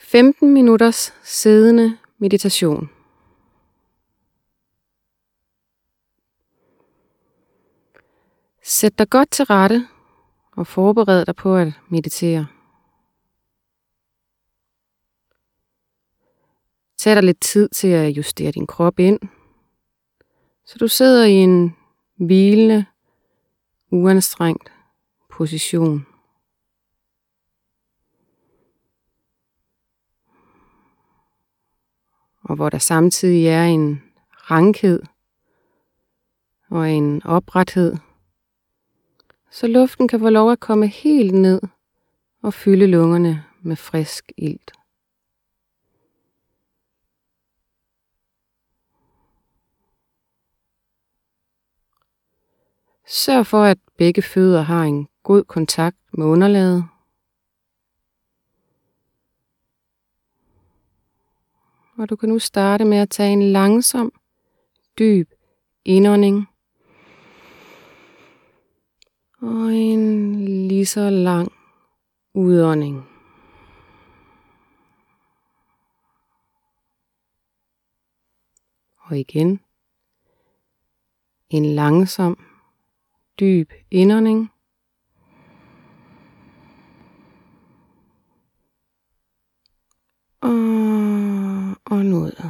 15 minutters siddende meditation. Sæt dig godt til rette og forbered dig på at meditere. Tag dig lidt tid til at justere din krop ind, så du sidder i en hvilende, uanstrengt position. Og hvor der samtidig er en rankhed og en oprethed, så luften kan få lov at komme helt ned og fylde lungerne med frisk ilt. Sørg for, at begge fødder har en god kontakt med underlaget. Og du kan nu starte med at tage en langsom, dyb indånding. Og en lige så lang udånding. Og igen. En langsom, dyb indånding. Og en ud.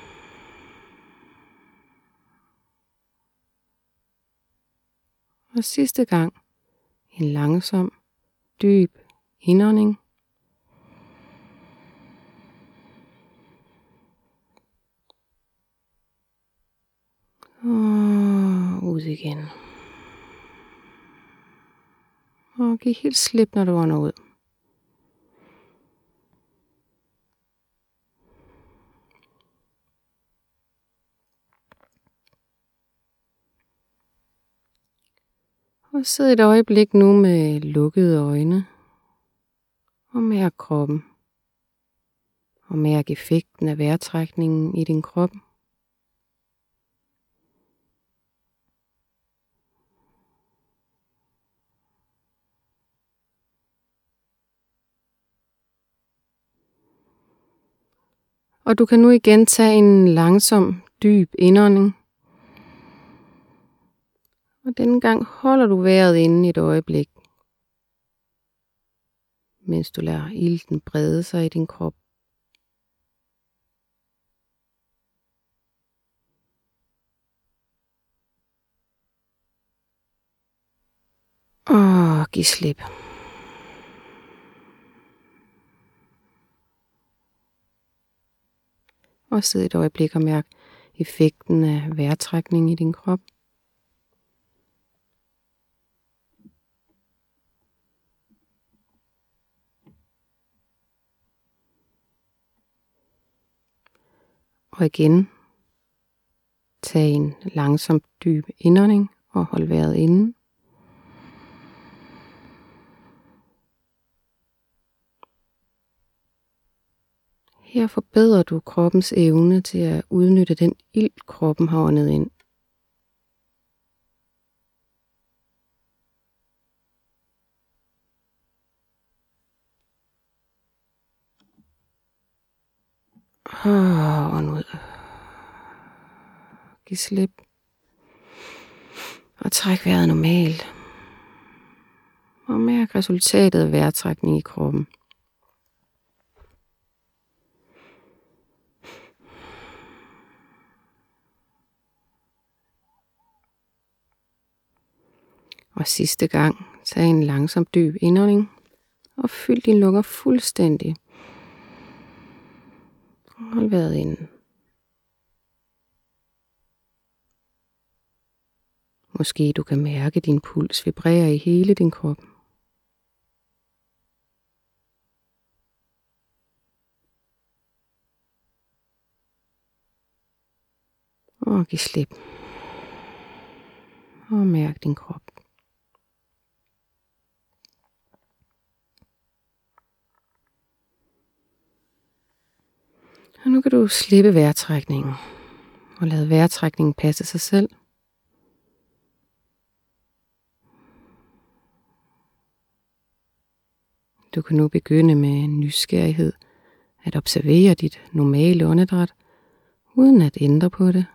Og sidste gang. En langsom, dyb indånding. Og ud igen. Og giv helt slip, når du ånder ud. Og sid et øjeblik nu med lukkede øjne. Og mærk kroppen. Og mærk effekten af vejrtrækningen i din krop. Og du kan nu igen tage en langsom, dyb indånding. Og denne gang holder du vejret inde et øjeblik, mens du lader ilten brede sig i din krop. Og giv slip. Og sid et øjeblik og mærk effekten af vejrtrækning i din krop. Og igen, tag en langsom dyb indånding og hold vejret inde. Her forbedrer du kroppens evne til at udnytte den ilt, kroppen har åndet ind. Og ud. Giv slip. Og træk vejret normalt. Og mærk resultatet af vejrtrækning i kroppen. Og sidste gang, tag en langsom dyb indånding. Og fyld dine lunger fuldstændig. Hold vejret inde. Måske du kan mærke din puls vibrere i hele din krop. Og giv slip. Og mærk din krop. Og nu kan du slippe vejrtrækningen og lade vejrtrækningen passe sig selv. Du kan nu begynde med nysgerrighed at observere dit normale åndedræt, uden at ændre på det.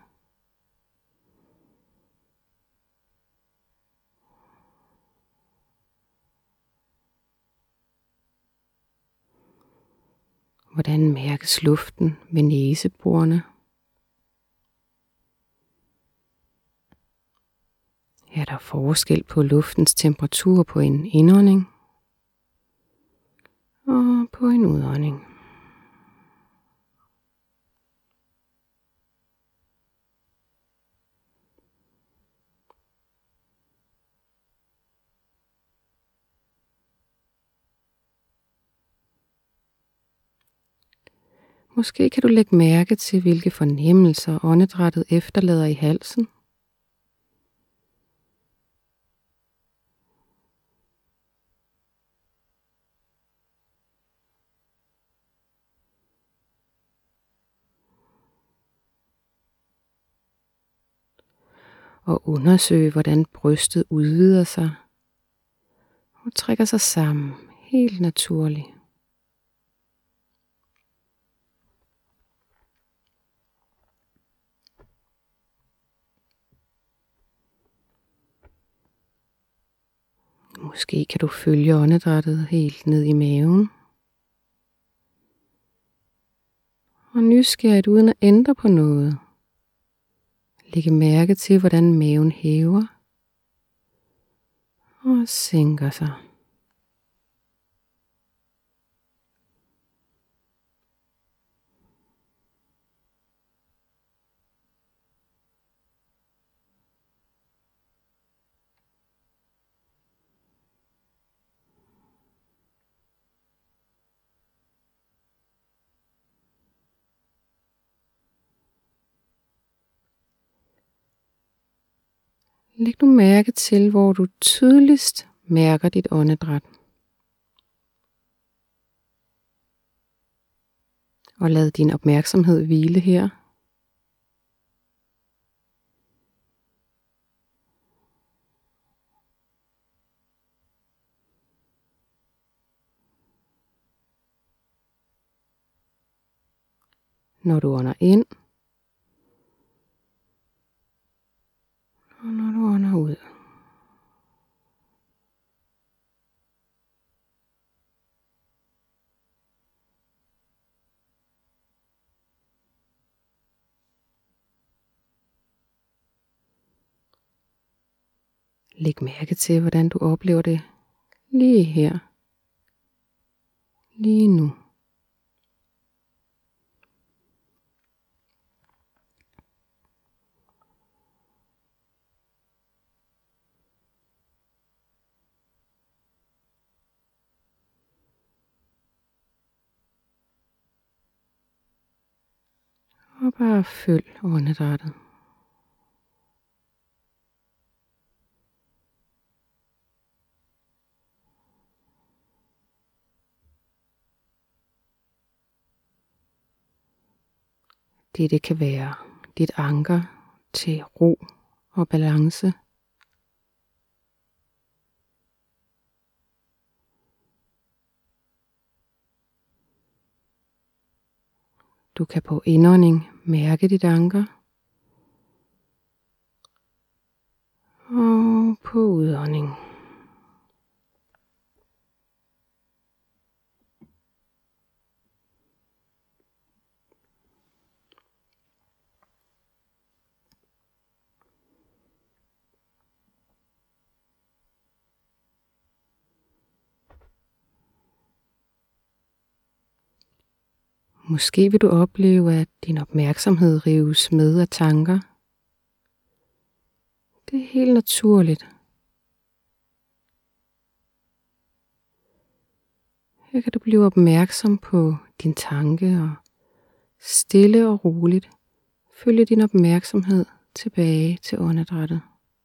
Hvordan mærkes luften ved næseborene? Er der forskel på luftens temperatur på en indånding og på en udånding? Måske kan du lægge mærke til, hvilke fornemmelser åndedrættet efterlader i halsen. Og undersøge, hvordan brystet udvider sig og trækker sig sammen helt naturligt. Måske kan du følge åndedrættet helt ned i maven. Og nysgerrigt uden at ændre på noget. Lægge mærke til, hvordan maven hæver og sænker sig. Læg nu mærke til, hvor du tydeligst mærker dit åndedræt. Og lad din opmærksomhed hvile her. Når du ånder ind, og når du ånder ud. Læg mærke til, hvordan du oplever det lige her, lige nu. Og bare følg åndedrættet. Dette kan være dit anker til ro og balance. Du kan på indånding mærke dit anker, og på udånding. Måske vil du opleve, at din opmærksomhed rives med af tanker. Det er helt naturligt. Her kan du blive opmærksom på din tanke og stille og roligt følge din opmærksomhed tilbage til åndedrættet.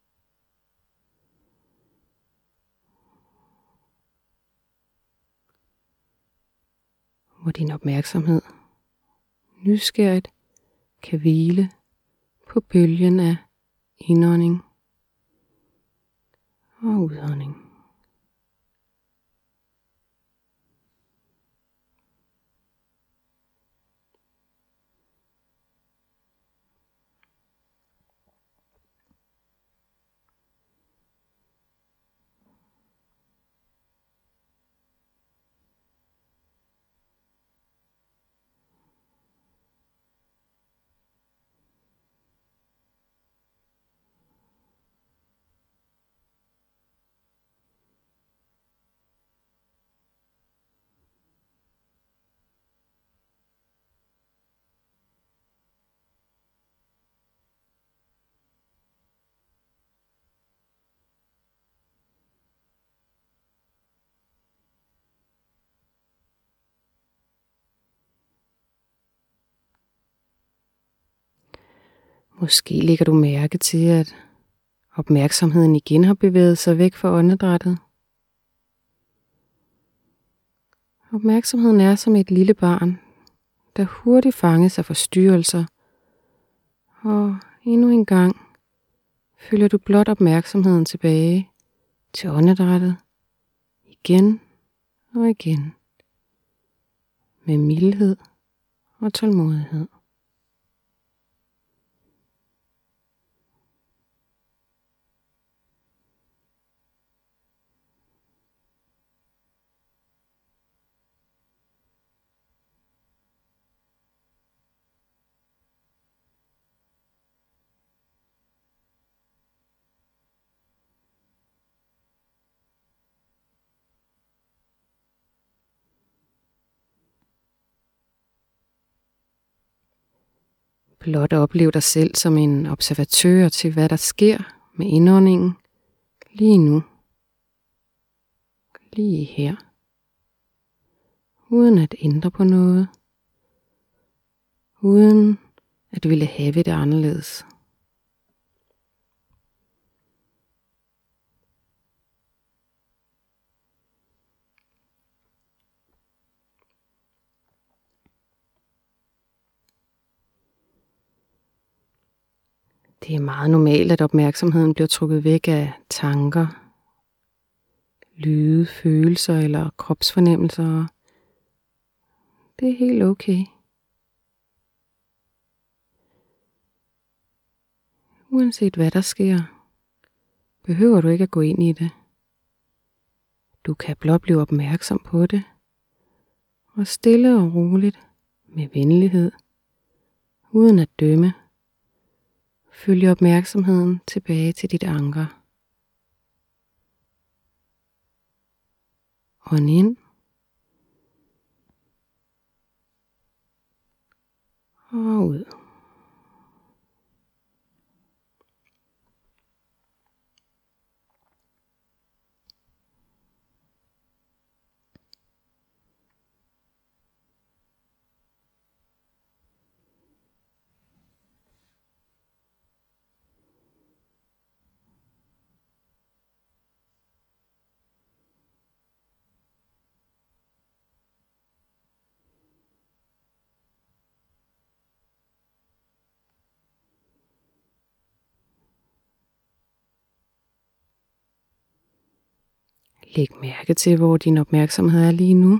Hvor din opmærksomhed nysgerrigt kan hvile på bølgen af indånding og udånding. Måske lægger du mærke til, at opmærksomheden igen har bevæget sig væk fra åndedrættet. Opmærksomheden er som et lille barn, der hurtigt fanges af forstyrrelser, og endnu en gang følger du blot opmærksomheden tilbage til åndedrættet igen og igen med mildhed og tålmodighed. Blot oplev dig selv som en observatør til, hvad der sker med indåndingen lige nu. Lige her. Uden at ændre på noget. Uden at ville have det anderledes. Det er meget normalt, at opmærksomheden bliver trukket væk af tanker, lyde, følelser eller kropsfornemmelser. Det er helt okay. Uanset hvad der sker, behøver du ikke at gå ind i det. Du kan blot blive opmærksom på det, og stille og roligt, med venlighed, uden at dømme, følge opmærksomheden tilbage til dit anker. Ånd ind. Og ud. Læg mærke til, hvor din opmærksomhed er lige nu.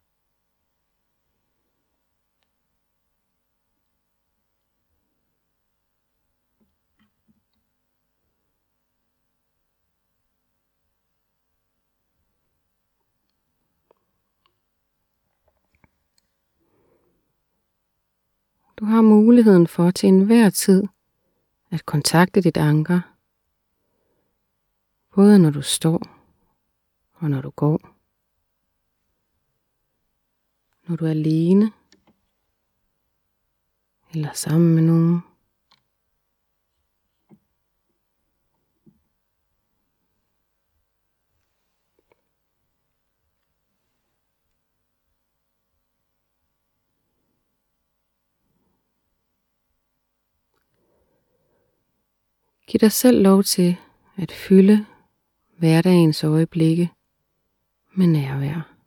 Du har muligheden for til enhver tid at kontakte dit anker, både når du står og når du går, når du er alene eller sammen med nogen. Giv dig selv lov til at fylde hverdagens øjeblikke med nærvær.